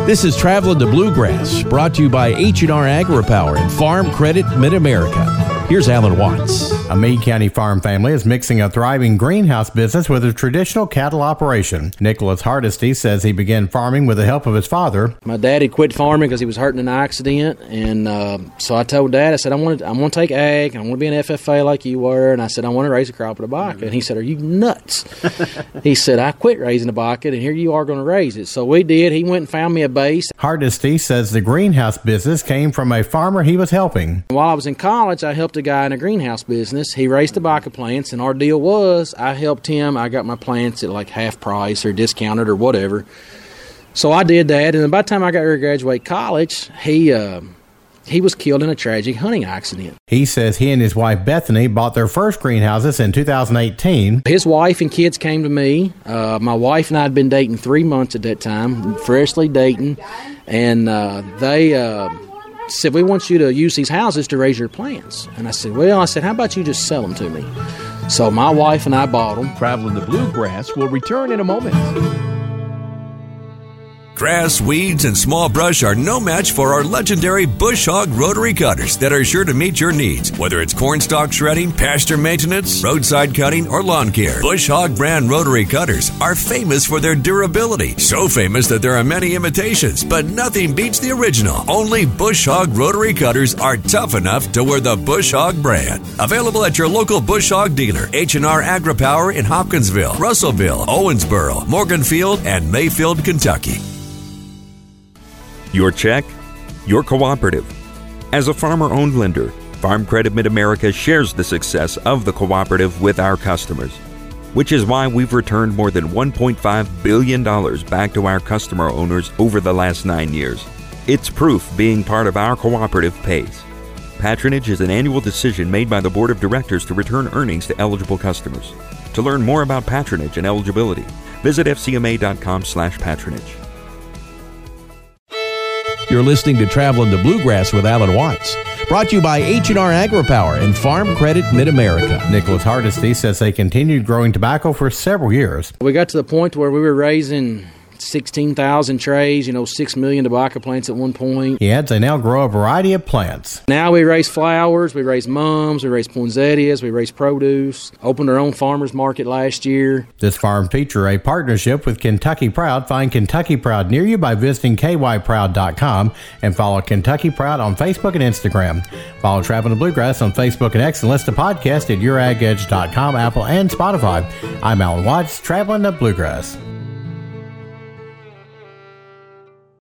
This is Traveling the Bluegrass, brought to you by H&R AgriPower and Farm Credit Mid-America. Here's Alan Watts. A Meade County farm family is mixing a thriving greenhouse business with a traditional cattle operation. Nicholas Hardesty says he began farming with the help of his father. My dad had quit farming because he was hurt in an accident, and so I told Dad, I said, I'm going to take ag, I want to be an FFA like you were, and I said, I want to raise a crop of tobacco. And he said, are you nuts? He said, I quit raising tobacco, and here you are going to raise it. So we did. He went and found me a base. Hardesty says the greenhouse business came from a farmer he was helping. While I was in college, I helped a guy in a greenhouse business. He raised tobacco plants, and our deal was I helped him. I got my plants at like half price or discounted or whatever. So I did that, and by the time I got ready to graduate college, he was killed in a tragic hunting accident. He says he and his wife Bethany bought their first greenhouses in 2018. His wife and kids came to me. My wife and I had been dating 3 months at that time, freshly dating, and they said, we want you to use these houses to raise your plants. And I said, how about you just sell them to me? So my wife and I bought them. Traveling the Bluegrass will return in a moment. Grass, weeds, and small brush are no match for our legendary Bush Hog rotary cutters that are sure to meet your needs. Whether it's cornstalk shredding, pasture maintenance, roadside cutting, or lawn care, Bush Hog brand rotary cutters are famous for their durability. So famous that there are many imitations, but nothing beats the original. Only Bush Hog rotary cutters are tough enough to wear the Bush Hog brand. Available at your local Bush Hog dealer, H&R AgriPower in Hopkinsville, Russellville, Owensboro, Morganfield, and Mayfield, Kentucky. Your check, your cooperative. As a farmer-owned lender, Farm Credit Mid-America shares the success of the cooperative with our customers, which is why we've returned more than $1.5 billion back to our customer owners over the last 9 years. It's proof being part of our cooperative pays. Patronage is an annual decision made by the Board of Directors to return earnings to eligible customers. To learn more about patronage and eligibility, visit fcma.com/patronage. You're listening to Traveling the Bluegrass with Alan Watts, brought to you by H&R AgriPower and Farm Credit Mid-America. Nicholas Hardesty says they continued growing tobacco for several years. We got to the point where we were raising 16,000 trays, 6 million tobacco plants at one point. He adds they now grow a variety of plants. Now we raise flowers, we raise mums, we raise poinsettias, we raise produce. Opened our own farmers market last year. This farm features a partnership with Kentucky Proud. Find Kentucky Proud near you by visiting kyproud.com and follow Kentucky Proud on Facebook and Instagram. Follow Traveling the Bluegrass on Facebook and X and listen to podcasts at youragedge.com, Apple, and Spotify. I'm Alan Watts, Traveling the Bluegrass.